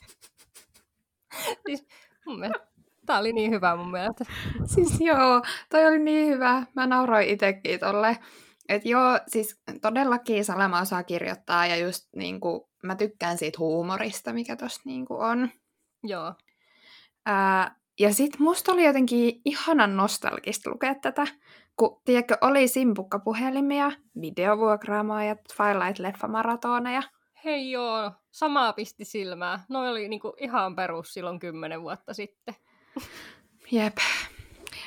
A: Siis mun mielestä tää oli niin hyvä mun mielestä.
B: Siis joo, toi oli niin hyvä. Mä nauroin itekin tolle. Et joo, siis todellakin Salema osaa kirjoittaa ja just niinku, mä tykkään siitä huumorista, mikä tossa niinku on.
A: Joo.
B: Ää, ja sit musta oli jotenkin ihanan nostalgista lukea tätä, kun tiedätkö, oli simpukkapuhelimia, videovuokraamoja ja Twilight-leffamaratoneja.
A: Hei joo, samaa pisti silmää. Noi oli niinku ihan perus silloin kymmenen vuotta sitten.
B: Jep.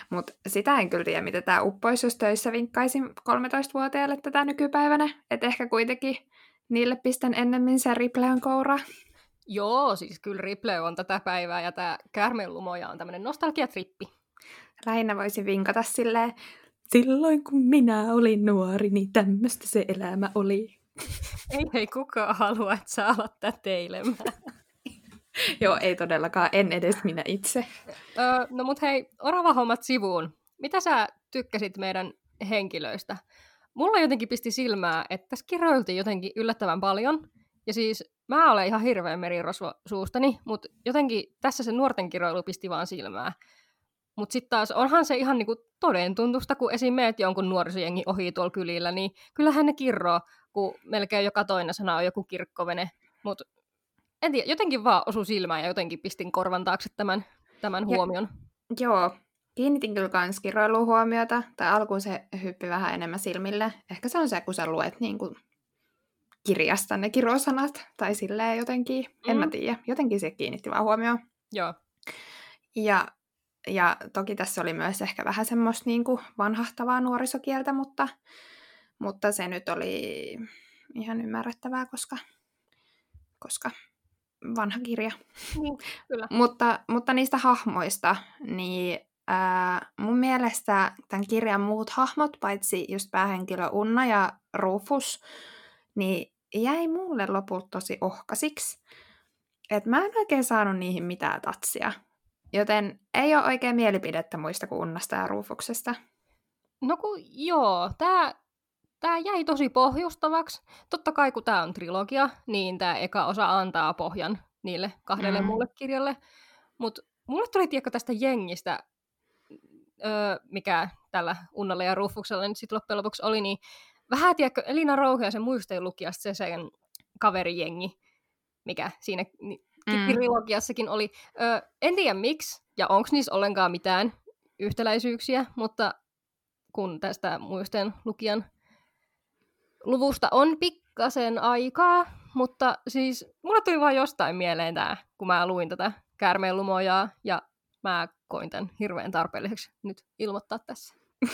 B: Mutta sitä en kyllä tiedä, mitä tämä uppoisi, jos töissä vinkkaisin kolmetoistavuotiaille tätä nykypäivänä. Että ehkä kuitenkin niille pistän ennemmin sen Ripleyn kouraa.
A: Joo, siis kyllä Ripley on tätä päivää ja tämä Käärmeenlumoja on tämmöinen nostalgiatrippi.
B: Lähinnä voisin vinkata silleen, silloin kun minä olin nuori, niin tämmöistä se elämä oli.
A: Ei, ei kukaan halua, että sä alat täteilemään.
B: Joo, ei todellakaan, en edes minä itse.
A: Öö, no mut hei, oravahommat sivuun. Mitä sä tykkäsit meidän henkilöistä? Mulla jotenkin pisti silmää, että tässä kiroiltiin jotenkin yllättävän paljon. Ja siis mä olen ihan hirveän merirosvo suustani, mutta jotenkin tässä se nuorten kiroilu pisti vaan silmää. Mutta sitten taas onhan se ihan niinku todentuntusta, kun esim. Meet jonkun nuorisojengi ohi tuolla kylillä, niin kyllähän ne kirroo, kun melkein joka toinen sana on joku kirkkovene. Mutta en tiedä, jotenkin vaan osui silmään ja jotenkin pistin korvan taakse tämän, tämän huomion.
B: Ja, joo, kiinnitin kyllä kans kiroiluun huomiota, tai alkuun se hyppi vähän enemmän silmille. Ehkä se on se, kun sä luet niin kuin kirjasta ne kirosanat, tai silleen jotenkin, en mm. mä tiedä, jotenkin se kiinnitti vaan huomioon.
A: Joo.
B: Ja, ja toki tässä oli myös ehkä vähän semmoista niin kuin vanhahtavaa nuorisokieltä, mutta, mutta se nyt oli ihan ymmärrettävää, koska, koska vanha kirja.
A: Niin, kyllä.
B: mutta, mutta niistä hahmoista, niin ää, mun mielestä tämän kirjan muut hahmot, paitsi just päähenkilö Unna ja Rufus, niin jäi mulle lopulta tosi ohkasiksi. Et mä en oikein saanut niihin mitään tatsia. Joten ei ole oikein mielipidettä muista kuin Unnasta ja Rufuksesta.
A: No kun joo, tää, tää jäi tosi pohjustavaksi. Totta kai kun tää on trilogia, niin tää eka osa antaa pohjan niille kahdelle mm. muulle kirjalle. Mut mulle tuli tiekko tästä jengistä, öö, mikä tällä Unnalla ja Rufuksella nyt sit loppujen lopuksi oli, niin vähän tiedätkö, Elina Rouhiaisen muistojen lukijasta se sen kaverijengi, mikä siinä mm. trilogiassakin oli. Öö, en tiedä miksi, ja onko niissä ollenkaan mitään yhtäläisyyksiä, mutta kun tästä muistojen lukijan luvusta on pikkasen aikaa, mutta siis mulle tuli vaan jostain mieleen tää, kun mä luin tätä Käärmeenlumojaa, ja mä koin tämän hirveän tarpeelliseksi nyt ilmoittaa tässä.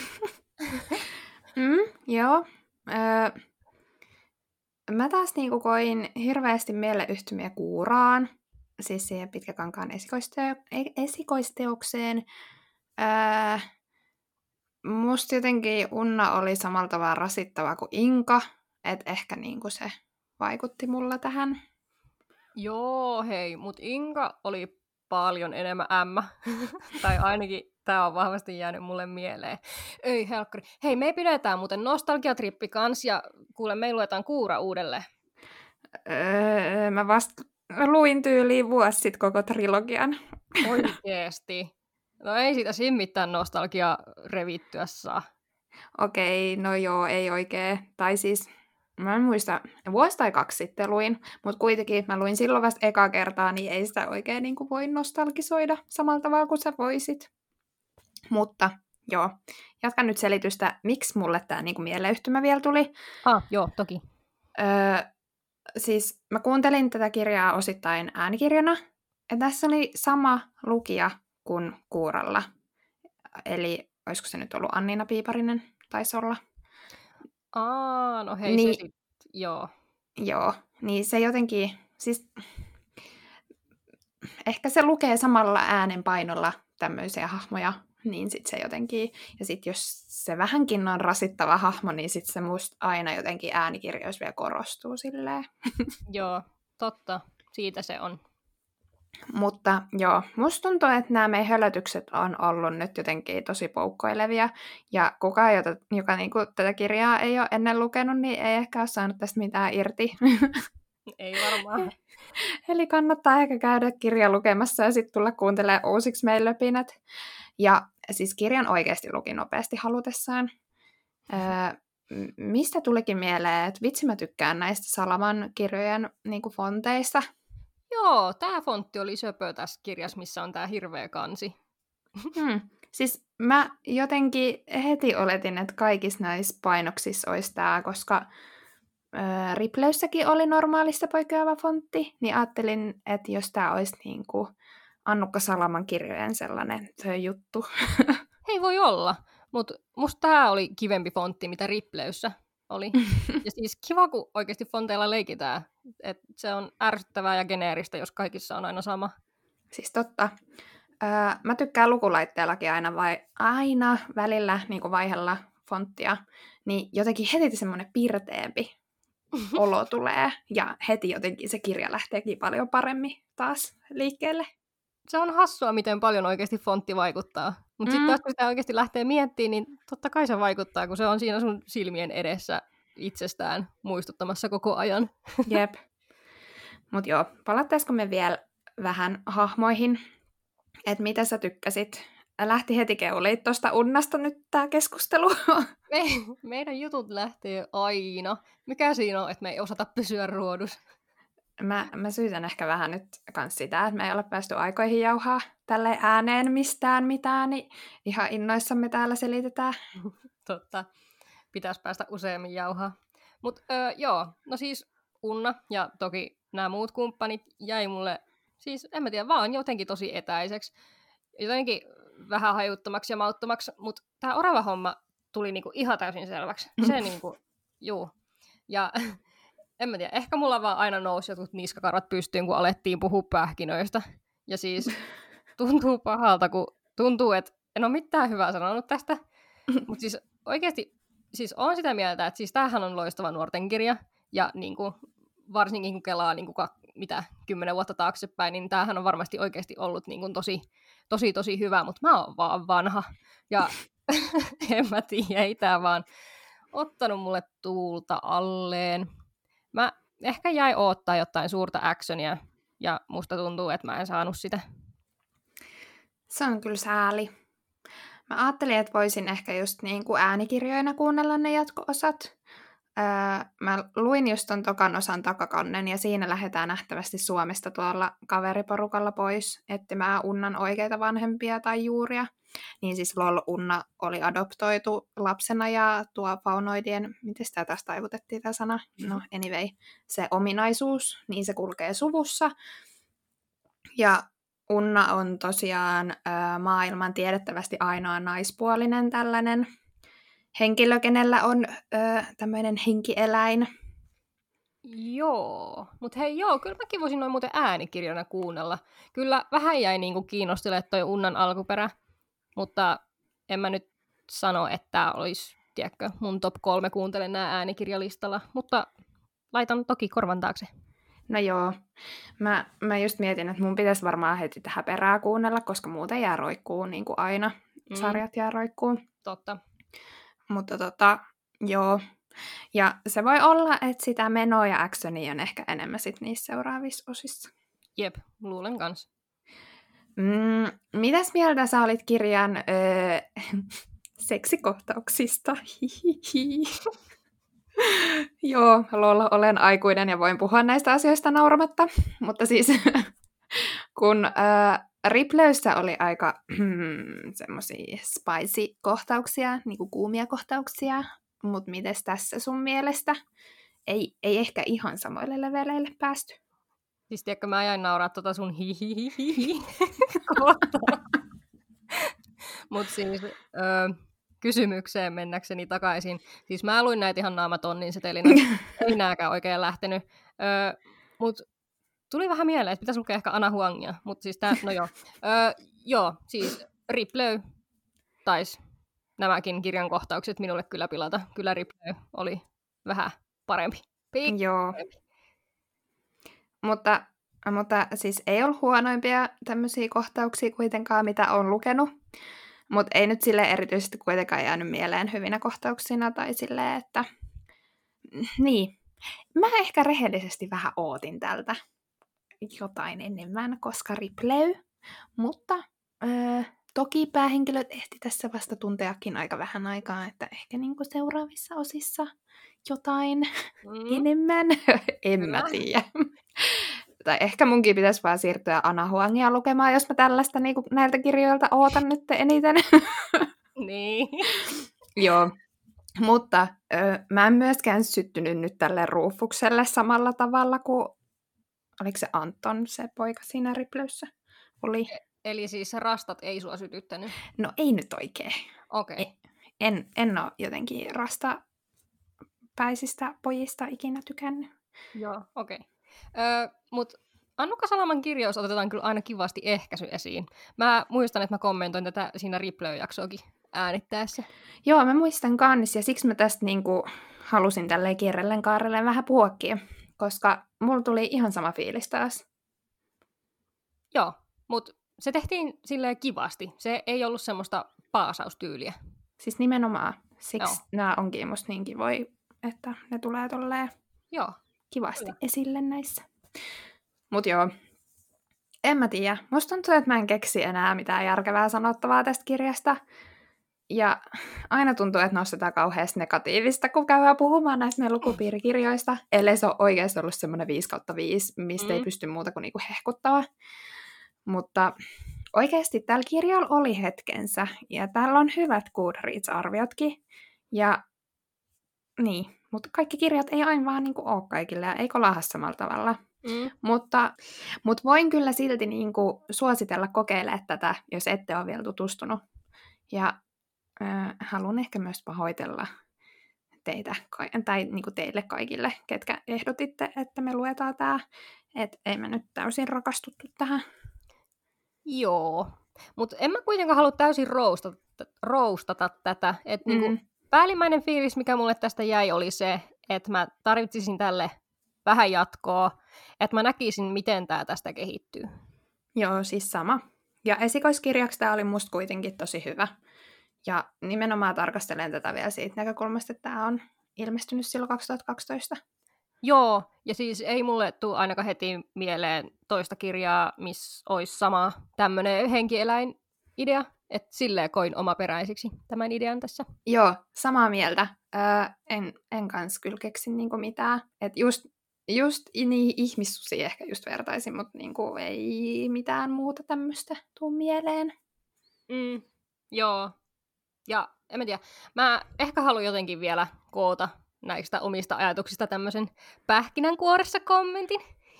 B: mm, joo. Öö, mä taas niinku koin hirveästi mieleyhtymiä Kuuraan, siis siihen Pitkäkankaan esikoisteo- esikoisteokseen. Öö, musta jotenkin Unna oli samalla tavalla rasittava kuin Inka, että ehkä niinku se vaikutti mulla tähän.
A: Joo, hei, mut Inka oli paljon enemmän ämmä. Tai ainakin tää on vahvasti jäänyt mulle mieleen. Ei helkkari. Hei, me pidetään muuten nostalgiatrippi kans, ja kuule, me luetaan Kuura uudelleen.
B: Öö, mä vasta luin tyyliin vuosi sit koko trilogian.
A: Oikeesti. No ei siitä siinä mitään nostalgia revittyä saa.
B: Okei, no joo, ei oikein. Tai siis, mä en muista, vuosi tai kaksi sitten luin, mutta kuitenkin mä luin silloin vasta eka kertaa, niin ei sitä oikein niin kuin voi nostalgisoida samalla tavalla kuin sä voisit. Mutta joo, jatkan nyt selitystä, miksi mulle tämä niin kuin mieleyhtymä vielä tuli.
A: Ah, joo, toki.
B: Öö, siis mä kuuntelin tätä kirjaa osittain äänikirjana, ja tässä oli sama lukija kuin Kuuralla. Eli olisiko se nyt ollut Anniina Piiparinen, taisi olla.
A: Aa, no hei,
B: niin,
A: se sit, joo.
B: Joo, niin se jotenkin, siis ehkä se lukee samalla äänenpainolla tämmöisiä hahmoja, niin sit se jotenkin, ja sit jos se vähänkin on rasittava hahmo, niin sit se musta aina jotenkin äänikirjoissa vielä korostuu silleen.
A: Joo, totta, siitä se on.
B: Mutta joo, musta tuntuu, että nämä meidän hölötykset on ollut nyt jotenkin tosi poukkoilevia, ja kukaan, joka, joka niinku tätä kirjaa ei ole ennen lukenut, niin ei ehkä ole saanut tästä mitään irti.
A: Ei varmaan.
B: Eli kannattaa ehkä käydä kirja lukemassa ja sitten tulla kuuntelemaan uusiksi meidän löpinät. Ja siis kirjan oikeasti luki nopeasti halutessaan. Öö, mistä tulikin mieleen, että vitsi mä tykkään näistä Salaman kirjojen niinku fonteista.
A: Joo, tää fontti oli söpö tässä kirjassa, missä on tää hirveä kansi.
B: Hmm. Siis mä jotenkin heti oletin, että kaikissa näissä painoksissa olisi tää, koska ää, Ripleyssäkin oli normaalista poikkeava fontti, niin ajattelin, että jos tää olisi niinku Annukka Salaman kirjojen sellainen juttu.
A: Hei, voi olla, mutta musta tää oli kivempi fontti, mitä Ripleyssä oli. Ja siis kiva, kun oikeasti fonteilla leikitään. Et se on ärsyttävää ja geneeristä, jos kaikissa on aina sama.
B: Siis totta. Öö, mä tykkään lukulaitteellakin aina, vai, aina välillä niin kuin vaihella fonttia, niin jotenkin heti semmoinen pirteempi olo tulee, ja heti jotenkin se kirja lähteekin paljon paremmin taas liikkeelle.
A: Se on hassua, miten paljon oikeasti fontti vaikuttaa. Mutta
B: Mm.
A: sitten taas, kun sitä oikeasti lähtee miettimään, niin totta kai se vaikuttaa, kun se on siinä sun silmien edessä itsestään muistuttamassa koko ajan.
B: Jep. Mut joo, palattaisiko me vielä vähän hahmoihin, että mitä sä tykkäsit? Lähti heti keuliin tuosta Unnasta nyt tää keskustelu.
A: Me, meidän jutut lähtee aina. Mikä siinä on, että me ei osata pysyä ruodussa?
B: Mä, mä syytän ehkä vähän nyt kans sitä, että me ei ole päästy aikoihin jauhaa tälle ääneen mistään mitään, niin ihan innoissamme täällä selitetään.
A: Totta. Pitäisi päästä useammin jauhaa. Mutta joo, no siis Unna ja toki nämä muut kumppanit jäi mulle, siis en mä tiedä, vaan jotenkin tosi etäiseksi. Jotenkin vähän hajuttomaksi ja mauttomaksi, mutta tämä orava homma tuli niinku ihan täysin selväksi. Se niinku, juu. Ja en mä tiedä, ehkä mulla vaan aina nousi jotkut niskakarvat pystyyn, kun alettiin puhua pähkinöistä. Ja siis tuntuu pahalta, kun tuntuu, että en ole mitään hyvää sanonut tästä. Mutta siis oikeasti siis olen sitä mieltä, että siis tämähän on loistava nuorten kirja. Ja niinku, varsinkin kun kelaa niinku, mitä kymmenen vuotta taaksepäin, niin tämähän on varmasti oikeasti ollut niinku, tosi, tosi, tosi hyvä. Mutta mä oon vaan vanha. Ja en mä tiedä, ei tää vaan ottanut mulle tuulta alleen. Mä ehkä jäi oottaa jotain suurta actionia, ja musta tuntuu, että mä en saanut sitä.
B: Se on kyllä sääli. Mä ajattelin, että voisin ehkä just niin kuin äänikirjoina kuunnella ne jatko-osat. Öö, mä luin just ton tokan osan takakannen, ja siinä lähdetään nähtävästi Suomesta tuolla kaveriporukalla pois etsimään Unnan oikeita vanhempia tai juuria. Niin siis lol, Unna oli adoptoitu lapsena, ja tuo faunoidien, miten sitä taas taivutettiin tämä sana? No anyway, se ominaisuus, niin se kulkee suvussa. Ja Unna on tosiaan ö, maailman tiedettävästi ainoa naispuolinen tällainen henkilö, kenellä on ö, tämmöinen henkieläin.
A: Joo, mutta hei joo, kyllä mäkin voisin noin muuten äänikirjana kuunnella. Kyllä vähän jäi niinku kiinnostelemaan toi Unnan alkuperä, mutta en mä nyt sano, että tää olisi, tiedätkö, mun top kolme kuuntelen nää äänikirjalistalla, mutta laitan toki korvan taakse.
B: No joo, mä, mä just mietin, että mun pitäisi varmaan heti tähän perään kuunnella, koska muuten jää roikkuu niin kuin aina. Mm. Sarjat jää roikkuu.
A: Totta.
B: Mutta tota, joo. Ja se voi olla, että sitä menoa ja actionia on ehkä enemmän sit niissä seuraavissa osissa.
A: Jep, luulen kans.
B: Mm, mitäs mieltä sä olit kirjan öö, seksikohtauksista? Hihihi. Joo, lol, olen aikuinen ja voin puhua näistä asioista nauramatta. Mutta siis, kun äh, Ripleyssä oli aika semmosia spicy-kohtauksia, niinku kuumia kohtauksia, mutta mites tässä sun mielestä? Ei, ei ehkä ihan samoille leveleille päästy.
A: Siis tiedätkö, mä jäin nauraa tota sun hihihihihi kohtaa. Mut siis öö, kysymykseen mennäkseni takaisin. Siis mä luin näitä ihan naamatonnin setelinä. Ei nääkään oikein lähtenyt. Öö, mut tuli vähän mieleen, että pitäisi lukea ehkä Ana Huangia. Mut siis tää, no joo. Öö, joo, siis Ripley taisi nämäkin kirjan kohtaukset minulle kyllä pilata. Kyllä Ripley oli vähän parempi. Piik-
B: Joo.
A: parempi.
B: Mutta, mutta siis ei ollut huonoimpia tämmöisiä kohtauksia kuitenkaan, mitä on lukenut. Mutta ei nyt sille erityisesti kuitenkaan jäänyt mieleen hyvinä kohtauksina tai silleen, että niin. Mä ehkä rehellisesti vähän ootin tältä jotain enemmän, koska Ripley, mutta öö, toki päähenkilöt ehti tässä vasta tunteakin aika vähän aikaa, että ehkä niinku seuraavissa osissa jotain mm. enemmän. En mä tiedä. Tai ehkä munkin pitäisi vaan siirtyä Ana Huangia lukemaan, jos mä tällaista niinku näiltä kirjoilta ootan nyt eniten.
A: Niin.
B: Joo. Mutta ö, mä en myöskään syttynyt nyt tälle Ruufukselle samalla tavalla kuin, oliko se Anton, se poika siinä Ripleyssä? Oli.
A: Eli siis rastat ei sua sytyttänyt?
B: No ei nyt oikein.
A: Okei. Okay.
B: En, en ole jotenkin rastapäisistä pojista ikinä tykännyt.
A: Joo, okei. Okay. Mutta Annukka Salaman kirjaus otetaan kyllä aina kivasti ehkäisy esiin. Mä muistan, että mä kommentoin tätä siinä Ripley-jaksoakin äänittäessä.
B: Joo, mä muistan kans, ja siksi mä tästä niinku halusin tälleen kierrellen kaarrellen vähän puhukkia, koska mulla tuli ihan sama fiilis taas.
A: Joo, mutta se tehtiin silleen kivasti. Se ei ollut semmoista paasaustyyliä.
B: Siis nimenomaan. Siksi Joo. nämä onkin musta niin kivoja, että ne tulee tolleen
A: Joo.
B: kivasti Kyllä. esille näissä. Mut joo, en mä tiedä. Musta tuntuu, että mä en keksi enää mitään järkevää sanottavaa tästä kirjasta. Ja aina tuntuu, että nostetaan kauheasti negatiivista, kun käydään puhumaan näistä meidän lukupiirikirjoista. Ellei se ole oikeasti ollut semmoinen viisi kautta viisi, mistä mm. ei pysty muuta kuin niinku hehkuttaa. Mutta oikeasti tällä kirjalla oli hetkensä. Ja täällä on hyvät Goodreads-arviotkin. Ja niin, mutta kaikki kirjat ei aina vaan niinku ole kaikille, ja ei kolahda samalla tavalla. Mm. Mutta, mutta voin kyllä silti niinku suositella kokeilemaan tätä, jos ette ole vielä tutustunut. Ja äh, haluan ehkä myös pahoitella teitä, tai niinku teille kaikille, ketkä ehdotitte, että me luetaan tämä. Että ei me nyt täysin rakastuttu tähän.
A: Joo, mutta en mä kuitenkaan halua täysin roustata, roustata tätä. Että mm. niinku, päällimmäinen fiilis, mikä mulle tästä jäi, oli se, että mä tarvitsisin tälle vähän jatkoa, että mä näkisin, miten tää tästä kehittyy.
B: Joo, siis sama. Ja esikoiskirjaksi tää oli musta kuitenkin tosi hyvä. Ja nimenomaan tarkastelen tätä vielä siitä näkökulmasta, että tää on ilmestynyt silloin kaksituhattakaksitoista.
A: Joo, ja siis ei mulle tule ainakaan heti mieleen toista kirjaa, missä olisi sama tämmöinen henkieläin-idea, että silleen koin omaperäisiksi tämän idean tässä.
B: Joo, samaa mieltä. Öö, en, en kans kyllä keksi niinku mitään. Että just, just niihin ihmissusiin ehkä just vertaisin, mutta niinku ei mitään muuta tämmöistä tuu mieleen.
A: Mm, joo. Ja en mä tiedä, mä ehkä haluan jotenkin vielä koota näistä omista ajatuksista tämmöisen pähkinänkuoressa kommentin.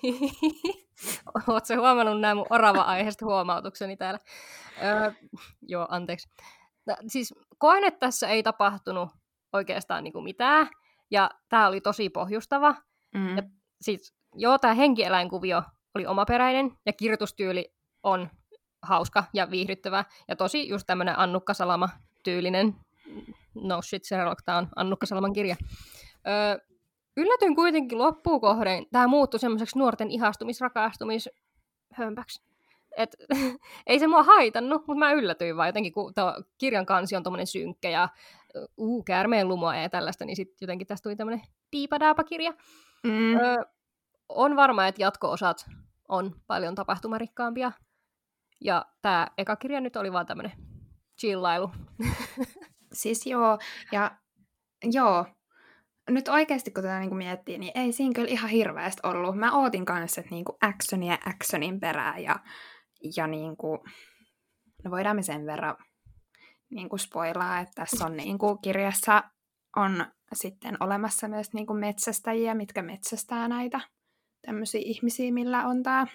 A: Ootko huomannut nämä mun orava-aiheesta huomautukseni täällä? Öö, joo, anteeksi. No, siis koen, että tässä ei tapahtunut oikeastaan niinku mitään, ja tää oli tosi pohjustava. Mm. Ja siis, joo, tää henkieläinkuvio oli omaperäinen, ja kirjoitustyyli on hauska ja viihdyttävä, ja tosi just tämmönen Annukka Salama-tyylinen. No shit, Sherlock, tää on Annukka Salaman kirja. Öö, yllätyin kuitenkin loppuun kohden. Tää muuttui semmoiseksi nuorten ihastumis-rakastumis-hömpäksi. Et, ei se mua haitannut, mutta mä yllätyin vaan jotenkin, kun tuo kirjan kansi on tommonen synkkä ja uu, käärmeen lumoa ja tällaista, niin sitten jotenkin tästä tuli tämmönen diipadaapa-kirja. Mm. Öö, on varma, että jatko-osat on paljon tapahtumarikkaampia. Ja tää eka kirja nyt oli vaan tämmönen chillailu.
B: Siis joo, ja joo, nyt oikeasti kun tätä niinku miettii, niin ei siinä kyllä ihan hirveästi ollut. Mä ootin kanssa, että niinku actionia actionin perään, ja, ja niinku, no voidaan me sen verran niinku spoilaa, että tässä on niinku kirjassa on sitten olemassa myös niinku metsästäjiä, mitkä metsästää näitä tämmöisiä ihmisiä, millä on tää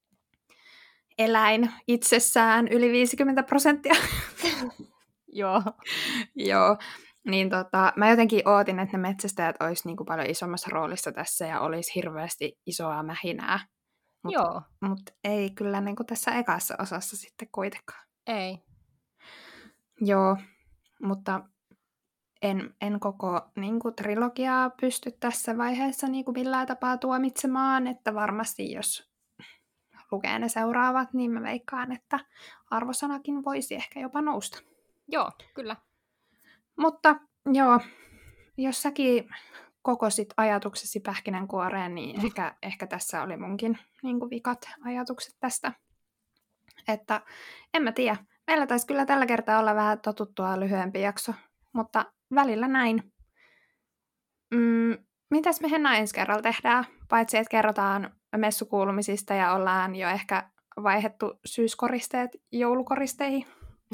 B: eläin itsessään yli viisikymmentä prosenttia.
A: Joo.
B: Joo. Niin tota, mä jotenkin ootin, että ne metsästäjät olisi niinku paljon isommassa roolissa tässä ja olisi hirveästi isoa mähinää. Mut,
A: Joo.
B: Mutta ei kyllä niinku tässä ekassa osassa sitten kuitenkaan.
A: Ei.
B: Joo, mutta en, en koko niinku trilogiaa pysty tässä vaiheessa niinku millään tapaa tuomitsemaan, että varmasti jos lukee ne seuraavat, niin mä veikkaan, että arvosanakin voisi ehkä jopa nousta.
A: Joo, kyllä.
B: Mutta joo, jos säkin kokosit ajatuksesi pähkinänkuoreen, niin ehkä, ehkä tässä oli munkin niin kuin vikat ajatukset tästä. Että en mä tiedä. Meillä taisi kyllä tällä kertaa olla vähän totuttua lyhyempi jakso, mutta välillä näin. Mm, mitäs me Henna ensi kerralla tehdään? Paitsi, että kerrotaan messukuulumisista ja ollaan jo ehkä vaihdettu syyskoristeet joulukoristeihin.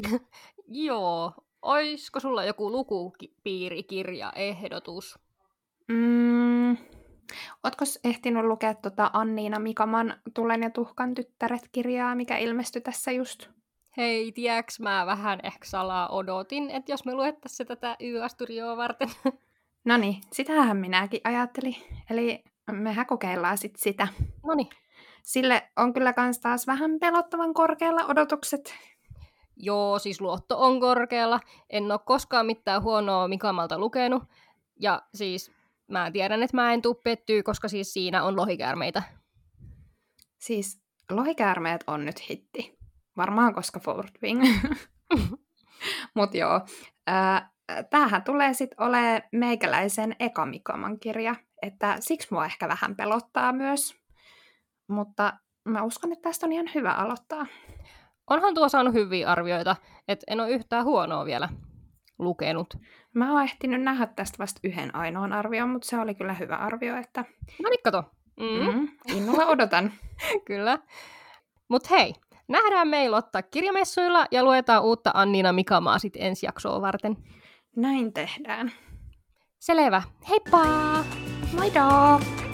A: Joo. Oisko sulla joku lukupiirikirjaehdotus?
B: Mm, Ootko ehtinyt lukea tuota Anniina Mikaman Tulen ja tuhkan tyttäret-kirjaa, mikä ilmestyi tässä just?
A: Hei, tiedäks mä vähän ehkä salaa odotin, että jos me luettaisiin tätä Y-Asturioa varten.
B: Noniin, sitähän minäkin ajattelin. Eli mehän kokeillaan sit sitä.
A: Noniin.
B: Sille on kyllä kans taas vähän pelottavan korkealla odotukset.
A: Joo, siis luotto on korkealla. En ole koskaan mitään huonoa Mikamalta lukenut. Ja siis mä tiedän, että mä en tuu pettyä, koska siis siinä on lohikäärmeitä.
B: Siis lohikäärmeet on nyt hitti. Varmaan koska Fort Wing. Mut joo. Äh, tämähän tulee sitten olemaan meikäläisen eka Mikaman kirja. Että siksi mua ehkä vähän pelottaa myös. Mutta mä uskon, että tästä on ihan hyvä aloittaa.
A: Onhan tuo saanut hyviä arvioita, että en ole yhtään huonoa vielä lukenut.
B: Mä oon ehtinyt nähdä tästä vasta yhden ainoan arvion, mutta se oli kyllä hyvä arvio. Että...
A: No niin, kato. Mm.
B: Mm, innolla odotan.
A: Kyllä. Mut hei, nähdään meillä ottaa kirjamessuilla ja luetaan uutta Anniina Mikamaa sit ensi jaksoa varten.
B: Näin tehdään.
A: Selvä. Heippa!
B: Moido!